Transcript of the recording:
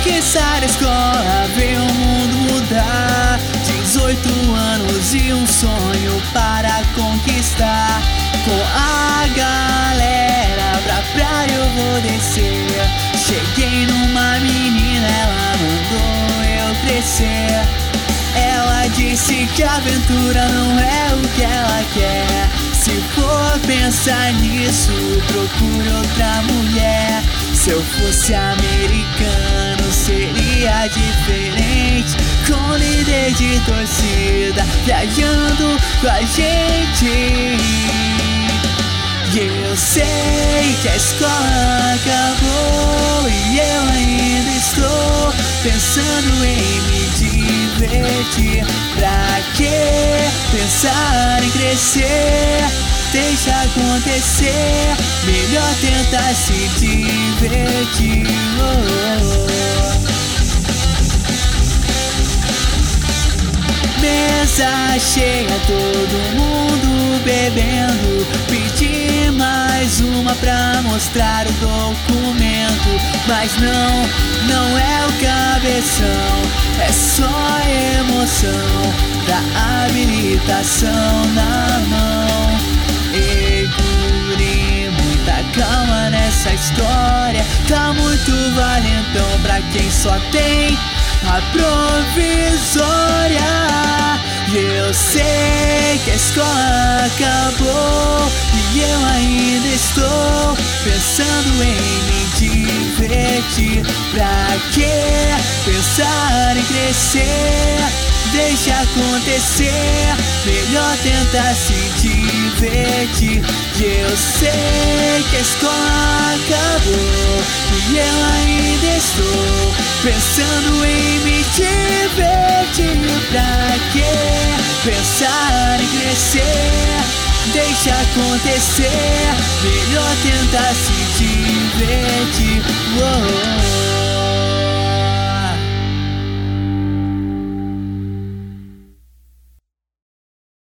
conquistar a escola, ver o mundo mudar. 18 anos e um sonho para conquistar. Com a galera pra praia eu vou descer. Cheguei numa menina, ela mandou eu crescer. Ela disse que a aventura não é o que ela quer. Se for pensar nisso, procure outra mulher. Se eu fosse americano seria diferente, com líder de torcida viajando com a gente. E eu sei que a escola acabou e eu ainda estou pensando em me divertir. Pra que pensar em crescer? Deixa acontecer, melhor tentar se divertir. Mesa cheia, todo mundo bebendo. Pedi mais uma pra mostrar o documento, mas não é o cabeção, é só emoção da habilitação na mão. Ei, guri, muita calma nessa história, tá muito valentão pra quem só tem a provisória. Eu sei que a escola acabou e eu ainda estou pensando em me divertir. Pra que pensar em crescer? Deixa acontecer, melhor tentar se divertir. E eu sei que a escola acabou e eu ainda estou pensando em me divertir. Pra que pensar em crescer? Deixa acontecer, melhor tentar se divertir.